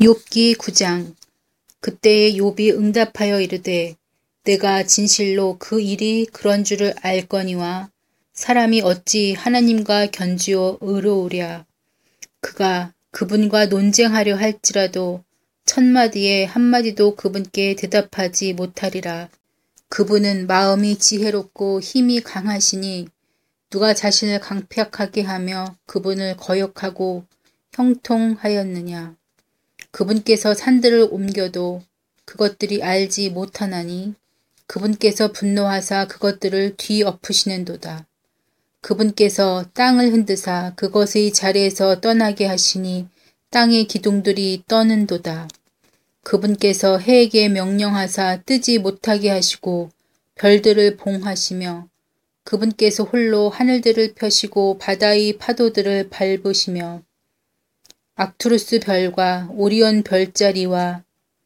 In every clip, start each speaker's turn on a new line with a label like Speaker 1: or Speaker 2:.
Speaker 1: 욥기 9장. 그때에 욥이 응답하여 이르되 내가 진실로 그 일이 그런 줄을 알거니와 사람이 어찌 하나님과 견지어 의로우랴. 그가 그분과 논쟁하려 할지라도 천마디에 한마디도 그분께 대답하지 못하리라. 그분은 마음이 지혜롭고 힘이 강하시니 누가 자신을 강팍하게 하며 그분을 거역하고 형통하였느냐. 그분께서 산들을 옮겨도 그것들이 알지 못하나니 그분께서 분노하사 그것들을 뒤엎으시는도다. 그분께서 땅을 흔드사 그것의 자리에서 떠나게 하시니 땅의 기둥들이 떠는도다. 그분께서 해에게 명령하사 뜨지 못하게 하시고 별들을 봉하시며 그분께서 홀로 하늘들을 펴시고 바다의 파도들을 밟으시며 악투루스 별과 오리온 별자리와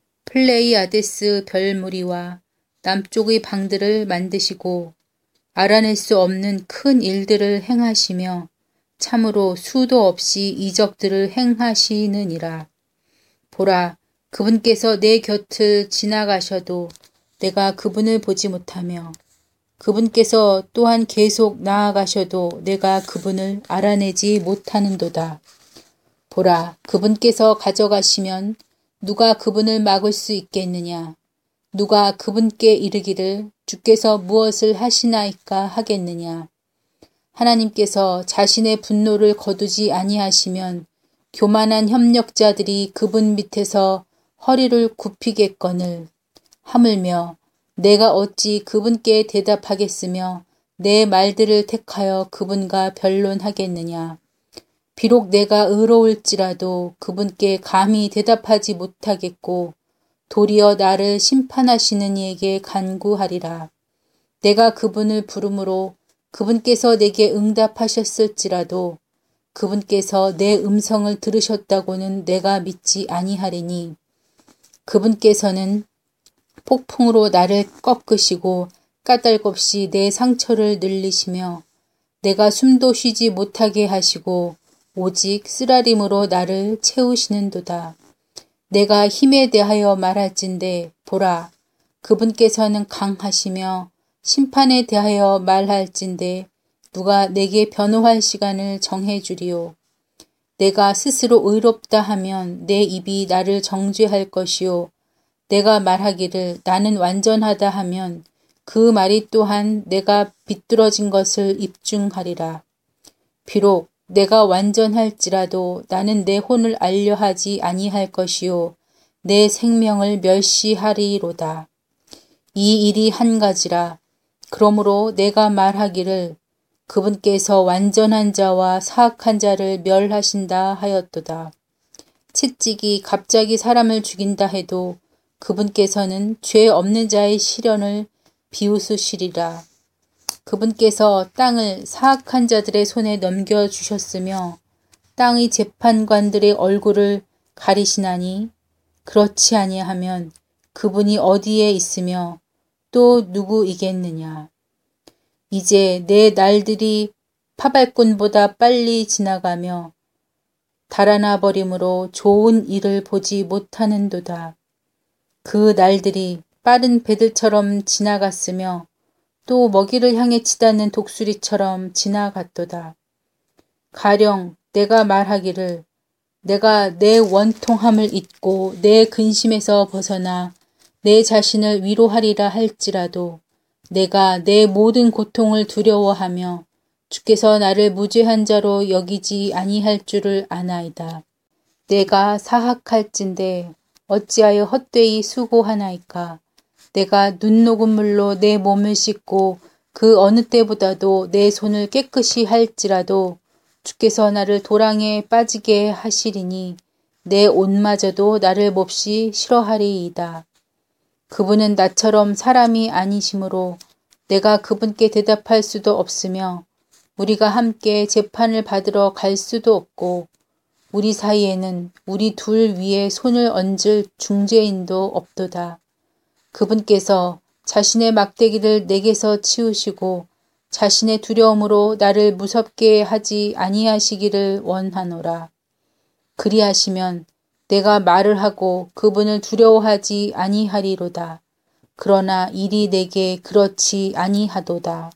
Speaker 1: 플레이아데스 별무리와 남쪽의 방들을 만드시고 알아낼 수 없는 큰 일들을 행하시며 참으로 수도 없이 이적들을 행하시느니라. 보라, 그분께서 내 곁을 지나가셔도 내가 그분을 보지 못하며 그분께서 또한 계속 나아가셔도 내가 그분을 알아내지 못하는도다. 보라, 그분께서 가져가시면 누가 그분을 막을 수 있겠느냐? 누가 그분께 이르기를 주께서 무엇을 하시나이까 하겠느냐? 하나님께서 자신의 분노를 거두지 아니하시면 교만한 협력자들이 그분 밑에서 허리를 굽히겠거늘. 하물며 내가 어찌 그분께 대답하겠으며 내 말들을 택하여 그분과 변론하겠느냐? 비록 내가 의로울지라도 그분께 감히 대답하지 못하겠고 도리어 나를 심판하시는 이에게 간구하리라. 내가 그분을 부르므로 그분께서 내게 응답하셨을지라도 그분께서 내 음성을 들으셨다고는 내가 믿지 아니하리니 그분께서는 폭풍으로 나를 꺾으시고 까닭없이 내 상처를 늘리시며 내가 숨도 쉬지 못하게 하시고 오직 쓰라림으로 나를 채우시는도다. 내가 힘에 대하여 말할진대 보라, 그분께서는 강하시며 심판에 대하여 말할진대 누가 내게 변호할 시간을 정해주리요. 내가 스스로 의롭다 하면 내 입이 나를 정죄할 것이요. 내가 말하기를 나는 완전하다 하면 그 말이 또한 내가 비뚤어진 것을 입증하리라. 비록 내가 완전할지라도 나는 내 혼을 알려하지 아니할 것이요 내 생명을 멸시하리로다. 이 일이 한 가지라. 그러므로 내가 말하기를 그분께서 완전한 자와 사악한 자를 멸하신다 하였도다. 채찍이 갑자기 사람을 죽인다 해도 그분께서는 죄 없는 자의 시련을 비웃으시리라. 그분께서 땅을 사악한 자들의 손에 넘겨주셨으며 땅의 재판관들의 얼굴을 가리시나니 그렇지 아니하면 그분이 어디에 있으며 또 누구이겠느냐. 이제 내 날들이 파발꾼보다 빨리 지나가며 달아나 버림으로 좋은 일을 보지 못하는도다. 그 날들이 빠른 배들처럼 지나갔으며 또 먹이를 향해 치닫는 독수리처럼 지나갔도다. 가령 내가 말하기를 내가 내 원통함을 잊고 내 근심에서 벗어나 내 자신을 위로하리라 할지라도 내가 내 모든 고통을 두려워하며 주께서 나를 무죄한 자로 여기지 아니할 줄을 아나이다. 내가 사학할진대 어찌하여 헛되이 수고하나이까. 내가 눈녹음물로 내 몸을 씻고 그 어느 때보다도 내 손을 깨끗이 할지라도 주께서 나를 도랑에 빠지게 하시리니 내 옷마저도 나를 몹시 싫어하리이다. 그분은 나처럼 사람이 아니시므로 내가 그분께 대답할 수도 없으며 우리가 함께 재판을 받으러 갈 수도 없고 우리 사이에는 우리 둘 위에 손을 얹을 중재인도 없도다. 그분께서 자신의 막대기를 내게서 치우시고 자신의 두려움으로 나를 무섭게 하지 아니하시기를 원하노라. 그리하시면 내가 말을 하고 그분을 두려워하지 아니하리로다. 그러나 일이 내게 그렇지 아니하도다.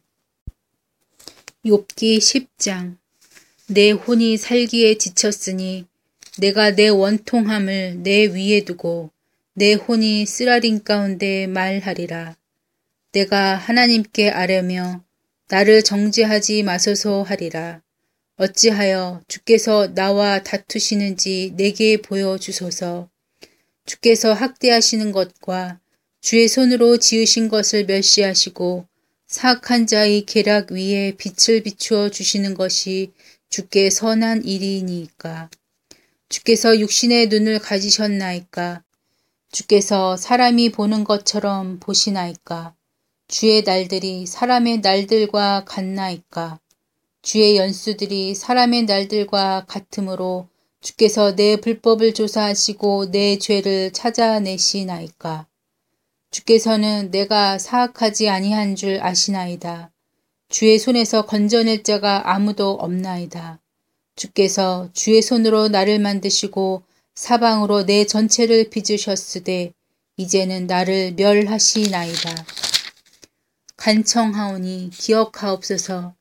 Speaker 1: 욥기 10장. 내 혼이 살기에 지쳤으니 내가 내 원통함을 내 위에 두고 내 혼이 쓰라린 가운데 말하리라. 내가 하나님께 아뢰며 나를 정죄하지 마소서 하리라. 어찌하여 주께서 나와 다투시는지 내게 보여주소서. 주께서 학대하시는 것과 주의 손으로 지으신 것을 멸시하시고 사악한 자의 계략 위에 빛을 비추어 주시는 것이 주께 선한 일이니까. 주께서 육신의 눈을 가지셨나이까. 주께서 사람이 보는 것처럼 보시나이까. 주의 날들이 사람의 날들과 같나이까. 주의 연수들이 사람의 날들과 같으므로 주께서 내 불법을 조사하시고 내 죄를 찾아내시나이까. 주께서는 내가 사악하지 아니한 줄 아시나이다. 주의 손에서 건져낼 자가 아무도 없나이다. 주께서 주의 손으로 나를 만드시고 사방으로 내 전체를 빚으셨으되 이제는 나를 멸하시나이다. 간청하오니 기억하옵소서.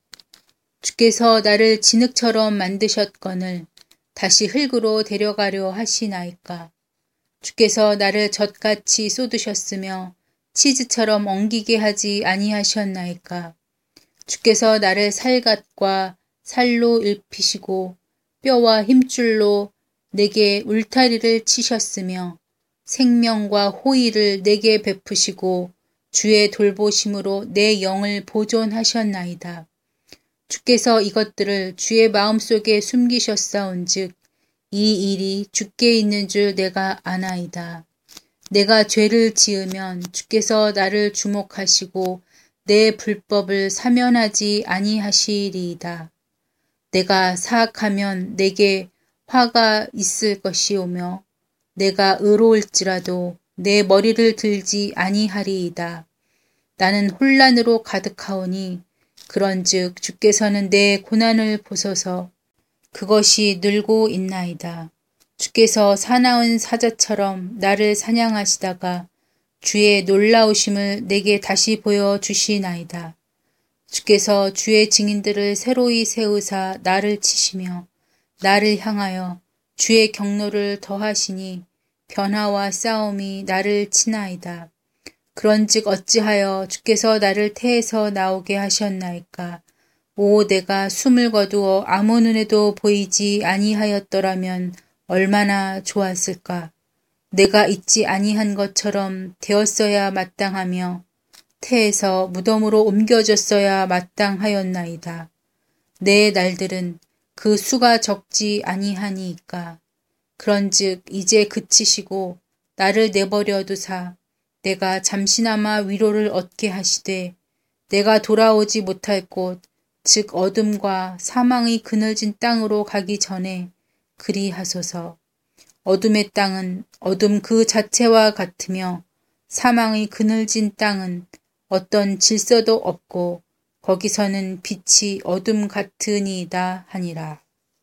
Speaker 1: 주께서 나를 진흙처럼 만드셨거늘 다시 흙으로 데려가려 하시나이까. 주께서 나를 젖같이 쏟으셨으며 치즈처럼 엉기게 하지 아니하셨나이까. 주께서 나를 살갗과 살로 입히시고 뼈와 힘줄로 내게 울타리를 치셨으며 생명과 호의를 내게 베푸시고 주의 돌보심으로 내 영을 보존하셨나이다. 주께서 이것들을 주의 마음속에 숨기셨사온즉 이 일이 주께 있는 줄 내가 아나이다. 내가 죄를 지으면 주께서 나를 주목하시고 내 불법을 사면하지 아니하시리이다. 내가 사악하면 내게 화가 있을 것이오며 내가 의로울지라도 내 머리를 들지 아니하리이다. 나는 혼란으로 가득하오니 그런즉 주께서는 내 고난을 보소서. 그것이 늘고 있나이다. 주께서 사나운 사자처럼 나를 사냥하시다가 주의 놀라우심을 내게 다시 보여주시나이다. 주께서 주의 증인들을 새로이 세우사 나를 치시며 나를 향하여 주의 경노를 더하시니 변화와 싸움이 나를 치나이다. 그런즉 어찌하여 주께서 나를 태에서 나오게 하셨나이까. 오 내가 숨을 거두어 아무 눈에도 보이지 아니하였더라면 얼마나 좋았을까. 내가 잊지 아니한 것처럼 되었어야 마땅하며 태에서 무덤으로 옮겨졌어야 마땅하였나이다. 내 날들은 그 수가 적지 아니하니까. 그런즉 이제 그치시고 나를 내버려 두사 내가 잠시나마 위로를 얻게 하시되 내가 돌아오지 못할 곳 즉 어둠과 사망의 그늘진 땅으로 가기 전에 그리하소서. 어둠의 땅은 어둠 그 자체와 같으며 사망의 그늘진 땅은 어떤 질서도 없고 거기서는 빛이 어둠 같으니이다 하니라.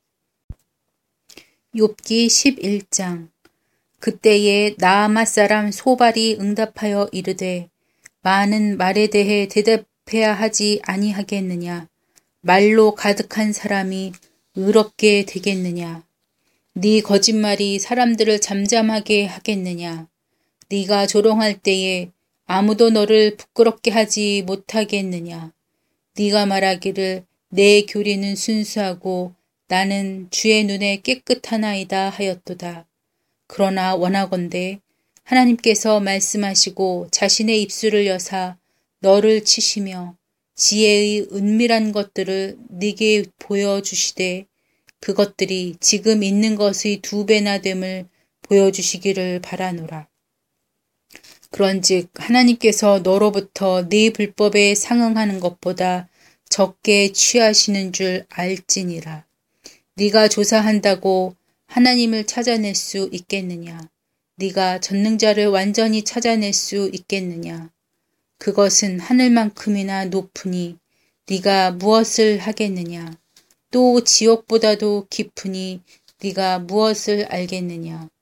Speaker 1: 욥기 11장. 그때에 나아마 사람 소발이 응답하여 이르되 많은 말에 대해 대답해야 하지 아니하겠느냐. 말로 가득한 사람이 의롭게 되겠느냐. 네 거짓말이 사람들을 잠잠하게 하겠느냐. 네가 조롱할 때에 아무도 너를 부끄럽게 하지 못하겠느냐. 네가 말하기를 내 교리는 순수하고 나는 주의 눈에 깨끗하나이다 하였도다. 그러나 원하건대 하나님께서 말씀하시고 자신의 입술을 여사 너를 치시며 지혜의 은밀한 것들을 네게 보여주시되 그것들이 지금 있는 것의 2배나 됨을 보여주시기를 바라노라. 그런즉 하나님께서 너로부터 네 불법에 상응하는 것보다 적게 취하시는 줄 알지니라. 네가 조사한다고 하나님을 찾아낼 수 있겠느냐? 네가 전능자를 완전히 찾아낼 수 있겠느냐? 그것은 하늘만큼이나 높으니 네가 무엇을 하겠느냐? 또 지옥보다도 깊으니 네가 무엇을 알겠느냐?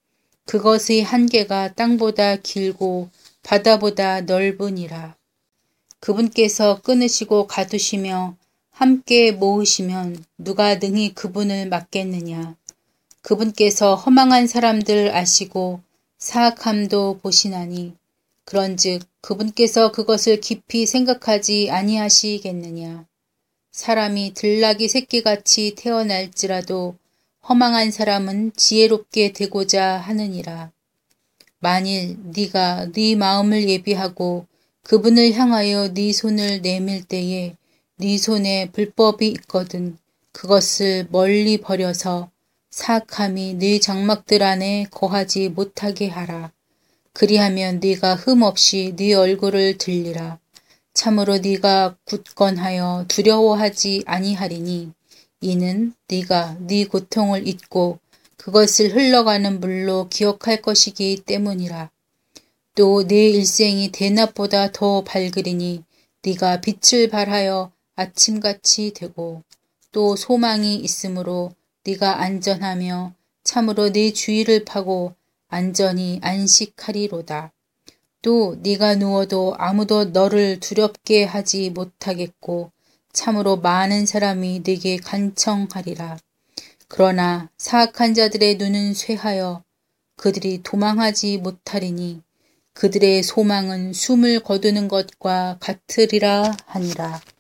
Speaker 1: 그것의 한계가 땅보다 길고 바다보다 넓으니라. 그분께서 끊으시고 가두시며 함께 모으시면 누가 능히 그분을 막겠느냐. 그분께서 허망한 사람들 아시고 사악함도 보시나니 그런즉 그분께서 그것을 깊이 생각하지 아니하시겠느냐. 사람이 들나귀 새끼같이 태어날지라도 허망한 사람은 지혜롭게 되고자 하느니라. 만일 네가 네 마음을 예비하고 그분을 향하여 네 손을 내밀 때에 네 손에 불법이 있거든 그것을 멀리 버려서 사악함이 네 장막들 안에 거하지 못하게 하라. 그리하면 네가 흠없이 네 얼굴을 들리라. 참으로 네가 굳건하여 두려워하지 아니하리니 이는 네가 네 고통을 잊고 그것을 흘러가는 물로 기억할 것이기 때문이라. 또 네 일생이 대낮보다 더 밝으리니 네가 빛을 발하여 아침같이 되고 또 소망이 있으므로 네가 안전하며 참으로 네 주의를 파고 안전히 안식하리로다. 또 네가 누워도 아무도 너를 두렵게 하지 못하겠고 참으로 많은 사람이 네게 간청하리라. 그러나 사악한 자들의 눈은 쇠하여 그들이 도망하지 못하리니 그들의 소망은 숨을 거두는 것과 같으리라 하니라.